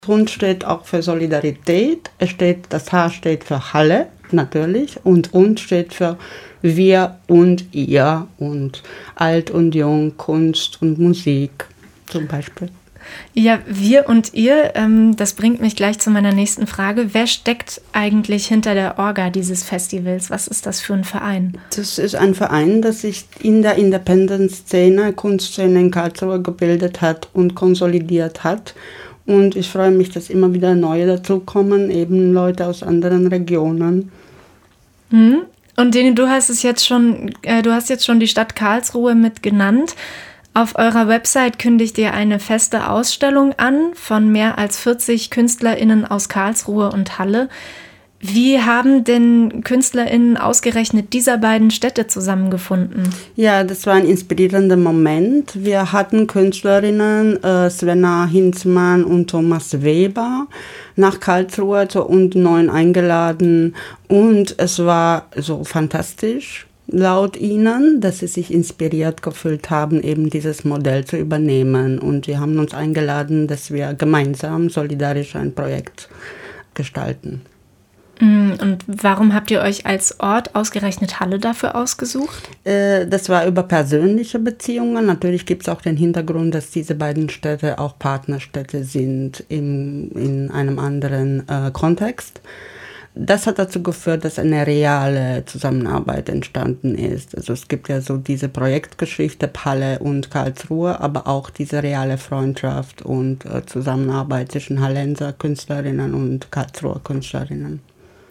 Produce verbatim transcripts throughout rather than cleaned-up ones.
Hund steht auch für Solidarität. Es steht, das H steht für Halle, natürlich. Und und steht für wir und ihr und alt und jung, Kunst und Musik zum Beispiel. Ja, wir und ihr, ähm, das bringt mich gleich zu meiner nächsten Frage. Wer steckt eigentlich hinter der Orga dieses Festivals? Was ist das für ein Verein? Das ist ein Verein, das sich in der Independent-Szene, Kunstszene in Karlsruhe gebildet hat und konsolidiert hat. Und ich freue mich, dass immer wieder neue dazukommen, eben Leute aus anderen Regionen. Mhm. Und Deni, du hast es jetzt schon, äh, du hast jetzt schon die Stadt Karlsruhe mit genannt. Auf eurer Website kündigt ihr eine feste Ausstellung an von mehr als vierzig KünstlerInnen aus Karlsruhe und Halle. Wie haben denn KünstlerInnen ausgerechnet dieser beiden Städte zusammengefunden? Ja, das war ein inspirierender Moment. Wir hatten KünstlerInnen äh, Svenna Hinzmann und Thomas Weber nach Karlsruhe zur Und Neun eingeladen und es war so fantastisch. Laut ihnen, dass sie sich inspiriert gefühlt haben, eben dieses Modell zu übernehmen. Und sie haben uns eingeladen, dass wir gemeinsam solidarisch ein Projekt gestalten. Und warum habt ihr euch als Ort ausgerechnet Halle dafür ausgesucht? Äh, das war über persönliche Beziehungen. Natürlich gibt es auch den Hintergrund, dass diese beiden Städte auch Partnerstädte sind im, in einem anderen äh, Kontext. Das hat dazu geführt, dass eine reale Zusammenarbeit entstanden ist. Also es gibt ja so diese Projektgeschichte Halle und Karlsruhe, aber auch diese reale Freundschaft und äh, Zusammenarbeit zwischen Hallenser Künstlerinnen und Karlsruher Künstlerinnen.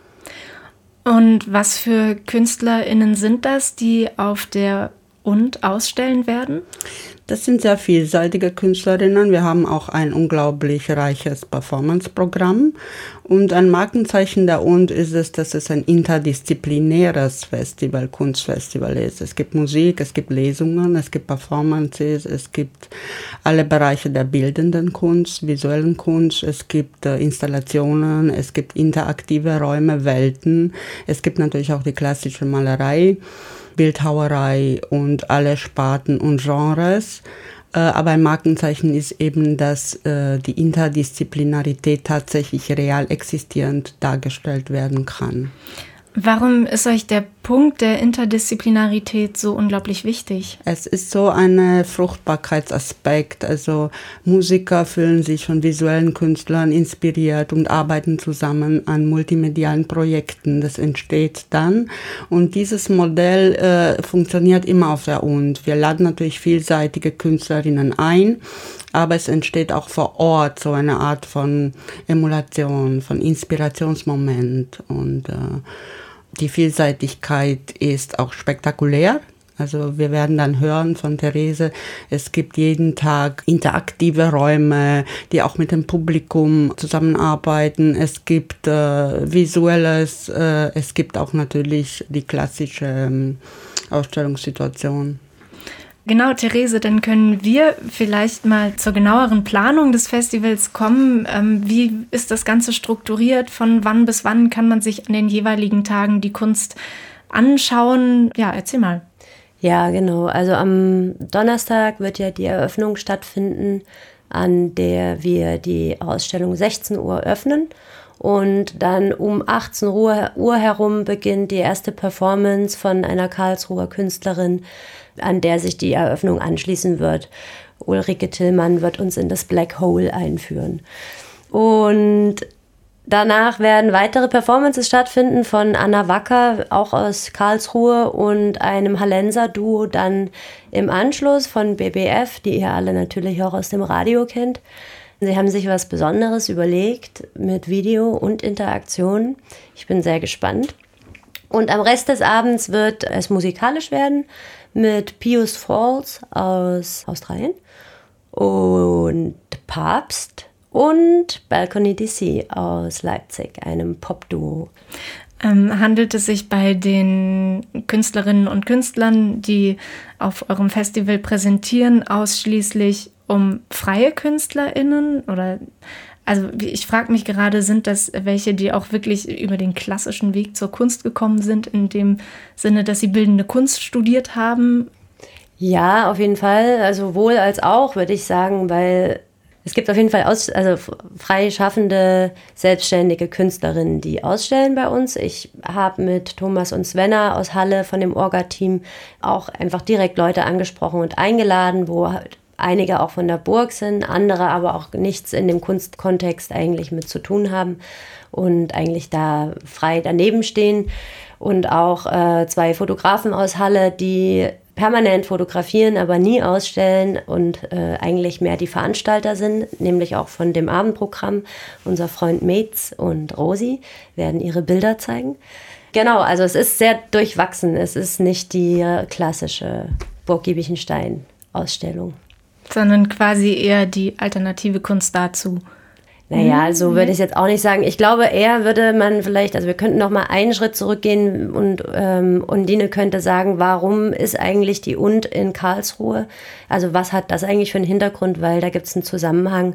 Und was für KünstlerInnen sind das, die auf der Und ausstellen werden? Das sind sehr vielseitige Künstlerinnen. Wir haben auch ein unglaublich reiches Performance-Programm. Und ein Markenzeichen der Und ist es, dass es ein interdisziplinäres Festival, Kunstfestival ist. Es gibt Musik, es gibt Lesungen, es gibt Performances, es gibt alle Bereiche der bildenden Kunst, visuellen Kunst, es gibt äh, Installationen, es gibt interaktive Räume, Welten. Es gibt natürlich auch die klassische Malerei, Bildhauerei und alle Sparten und Genres. Äh, aber ein Markenzeichen ist eben, dass äh, die Interdisziplinarität tatsächlich real existierend dargestellt werden kann. Warum ist euch der Punkt der Interdisziplinarität so unglaublich wichtig? Es ist so ein Fruchtbarkeitsaspekt. Also Musiker fühlen sich von visuellen Künstlern inspiriert und arbeiten zusammen an multimedialen Projekten. Das entsteht dann. Und dieses Modell äh, funktioniert immer auf der Und. Wir laden natürlich vielseitige Künstlerinnen ein. Aber es entsteht auch vor Ort so eine Art von Emulation, von Inspirationsmoment. Und äh, die Vielseitigkeit ist auch spektakulär. Also wir werden dann hören von Therese, es gibt jeden Tag interaktive Räume, die auch mit dem Publikum zusammenarbeiten. Es gibt äh, Visuelles, äh, es gibt auch natürlich die klassische ähm, Ausstellungssituation. Genau, Therese, dann können wir vielleicht mal zur genaueren Planung des Festivals kommen. Ähm, wie ist das Ganze strukturiert? Von wann bis wann kann man sich an den jeweiligen Tagen die Kunst anschauen? Ja, erzähl mal. Ja, genau. Also am Donnerstag wird ja die Eröffnung stattfinden, an der wir die Ausstellung sechzehn Uhr öffnen. Und dann um achtzehn Uhr herum beginnt die erste Performance von einer Karlsruher Künstlerin, an der sich die Eröffnung anschließen wird. Ulrike Tillmann wird uns in das Black Hole einführen. Und danach werden weitere Performances stattfinden von Anna Wacker, auch aus Karlsruhe, und einem Hallenser-Duo dann im Anschluss von B B F, die ihr alle natürlich auch aus dem Radio kennt. Sie haben sich was Besonderes überlegt mit Video und Interaktion. Ich bin sehr gespannt. Und am Rest des Abends wird es musikalisch werden mit Pius Falls aus Australien und Papst und Balcony D C aus Leipzig, einem Popduo. Ähm, handelt es sich bei den Künstlerinnen und Künstlern, die auf eurem Festival präsentieren, ausschließlich um freie KünstlerInnen? Oder, also ich frage mich gerade, sind das welche, die auch wirklich über den klassischen Weg zur Kunst gekommen sind, in dem Sinne, dass sie bildende Kunst studiert haben? Ja, auf jeden Fall. Also sowohl als auch, würde ich sagen, weil Es gibt auf jeden Fall aus, also freischaffende, selbstständige Künstlerinnen, die ausstellen bei uns. Ich habe mit Thomas und Svenna aus Halle von dem Orga-Team auch einfach direkt Leute angesprochen und eingeladen, wo halt einige auch von der Burg sind, andere aber auch nichts in dem Kunstkontext eigentlich mit zu tun haben und eigentlich da frei daneben stehen. Und auch äh, zwei Fotografen aus Halle, die permanent fotografieren, aber nie ausstellen und äh, eigentlich mehr die Veranstalter sind, nämlich auch von dem Abendprogramm. Unser Freund Metz und Rosi werden ihre Bilder zeigen. Genau, also es ist sehr durchwachsen. Es ist nicht die klassische Burg Giebichenstein-Ausstellung. Sondern quasi eher die alternative Kunst dazu. Naja, so würde ich es jetzt auch nicht sagen. Ich glaube, eher würde man vielleicht, also wir könnten noch mal einen Schritt zurückgehen und ähm, Undine könnte sagen, warum ist eigentlich die Und in Karlsruhe? Also was hat das eigentlich für einen Hintergrund? Weil da gibt es einen Zusammenhang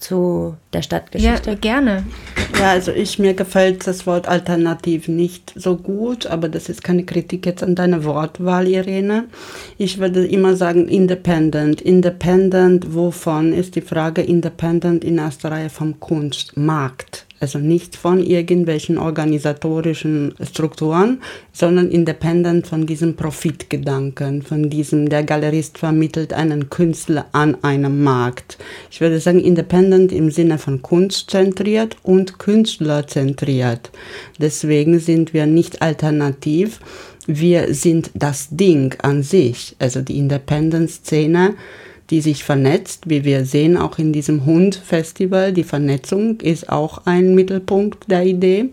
zu der Stadtgeschichte. Ja, gerne. Ja, also ich, mir gefällt das Wort alternativ nicht so gut, aber das ist keine Kritik jetzt an deine Wortwahl, Irene. Ich würde immer sagen independent. Independent, wovon ist die Frage independent in erster Reihe vom Kunstmarkt. Also nicht von irgendwelchen organisatorischen Strukturen, sondern independent von diesem Profitgedanken, von diesem, der Galerist vermittelt einen Künstler an einem Markt. Ich würde sagen independent im Sinne von kunstzentriert und künstlerzentriert. Deswegen sind wir nicht alternativ, wir sind das Ding an sich, also die Independent-Szene, die sich vernetzt, wie wir sehen, auch in diesem Hund-Festival. Die Vernetzung ist auch ein Mittelpunkt der Idee.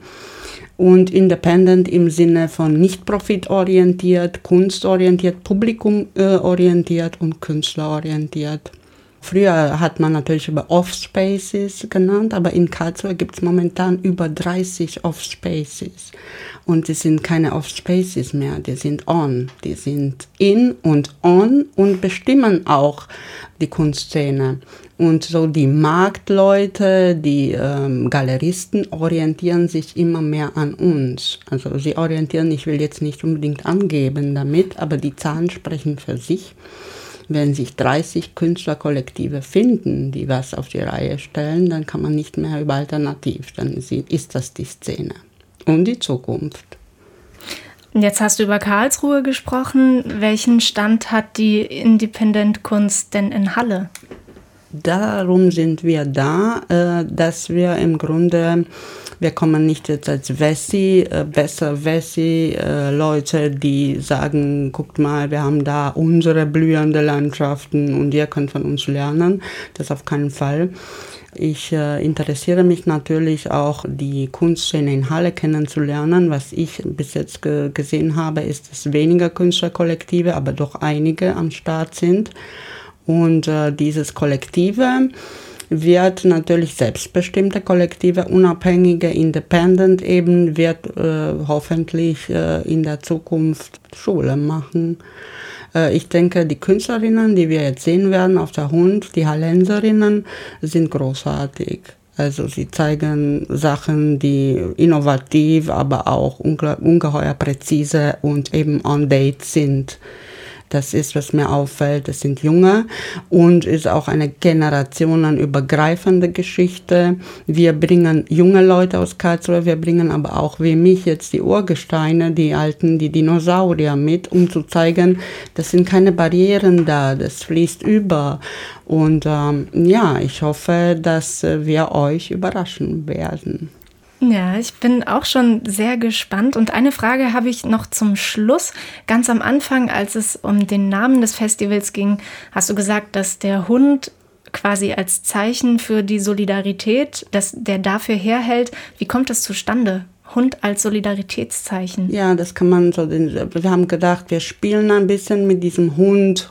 Und independent im Sinne von nicht profitorientiert, kunstorientiert, publikumorientiert und künstlerorientiert. Früher hat man natürlich über Off-Spaces genannt, aber in Karlsruhe gibt es momentan über dreißig Off-Spaces. Und die sind keine Off-Spaces mehr, die sind on. Die sind in und on und bestimmen auch die Kunstszene. Und so die Marktleute, die ähm, Galeristen orientieren sich immer mehr an uns. Also sie orientieren, ich will jetzt nicht unbedingt angeben damit, aber die Zahlen sprechen für sich. Wenn sich dreißig Künstlerkollektive finden, die was auf die Reihe stellen, dann kann man nicht mehr über Alternativ. Dann ist das die Szene und die Zukunft. Jetzt hast du über Karlsruhe gesprochen. Welchen Stand hat die Independent-Kunst denn in Halle? Darum sind wir da, dass wir im Grunde, wir kommen nicht jetzt als Wessi, besser Wessi, Leute, die sagen, guckt mal, wir haben da unsere blühende Landschaften und ihr könnt von uns lernen. Das auf keinen Fall. Ich äh, interessiere mich natürlich auch, die Kunstszene in Halle kennenzulernen. Was ich bis jetzt ge- gesehen habe, ist, dass weniger Künstlerkollektive, aber doch einige am Start sind. Und äh, dieses Kollektive wird natürlich selbstbestimmte Kollektive, unabhängige, independent eben, wird äh, hoffentlich äh, in der Zukunft Schule machen. Äh, ich denke, die Künstlerinnen, die wir jetzt sehen werden auf der Hund, die Hallenserinnen, sind großartig. Also sie zeigen Sachen, die innovativ, aber auch unge- ungeheuer präzise und eben on date sind. Das ist, was mir auffällt, das sind Junge und ist auch eine generationenübergreifende Geschichte. Wir bringen junge Leute aus Karlsruhe, wir bringen aber auch wie mich jetzt die Urgesteine, die alten, die Dinosaurier mit, um zu zeigen, das sind keine Barrieren da, das fließt über. Und ähm, ja, ich hoffe, dass wir euch überraschen werden. Ja, ich bin auch schon sehr gespannt. Und eine Frage habe ich noch zum Schluss. Ganz am Anfang, als es um den Namen des Festivals ging, hast du gesagt, dass der Hund quasi als Zeichen für die Solidarität, dass der dafür herhält. Wie kommt das zustande? Hund als Solidaritätszeichen. Ja, das kann man so, wir haben gedacht, wir spielen ein bisschen mit diesem Hund,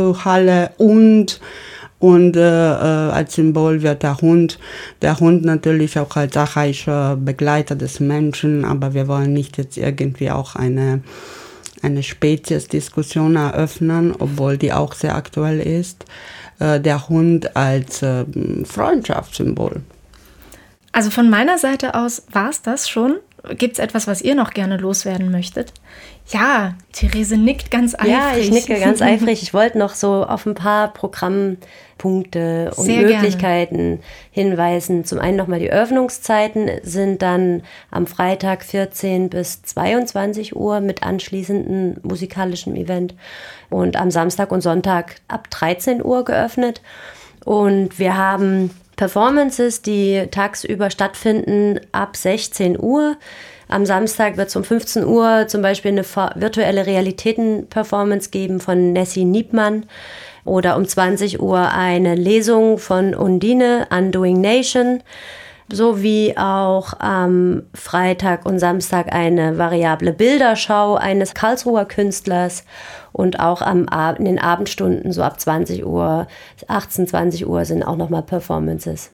Halle und Und äh, als Symbol wird der Hund, der Hund natürlich auch als archaischer Begleiter des Menschen, aber wir wollen nicht jetzt irgendwie auch eine, eine Spezies-Diskussion eröffnen, obwohl die auch sehr aktuell ist. Äh, der Hund als äh, Freundschaftssymbol. Also von meiner Seite aus war es das schon. Gibt es etwas, was ihr noch gerne loswerden möchtet? Ja, Therese nickt ganz eifrig. Ja, ich nicke ganz eifrig. Ich wollte noch so auf ein paar Programmpunkte und Sehr Möglichkeiten gerne. hinweisen. Zum einen nochmal die Öffnungszeiten sind dann am Freitag vierzehn bis zweiundzwanzig Uhr mit anschließendem musikalischen Event und am Samstag und Sonntag ab dreizehn Uhr geöffnet. Und wir haben Performances, die tagsüber stattfinden ab sechzehn Uhr. Am Samstag wird es um fünfzehn Uhr zum Beispiel eine virtuelle Realitäten-Performance geben von Nessie Niebmann oder um zwanzig Uhr eine Lesung von Undine, Undoing Nation, sowie auch am Freitag und Samstag eine variable Bilderschau eines Karlsruher Künstlers und auch am Ab- in den Abendstunden so ab zwanzig Uhr, achtzehn, zwanzig Uhr sind auch nochmal Performances.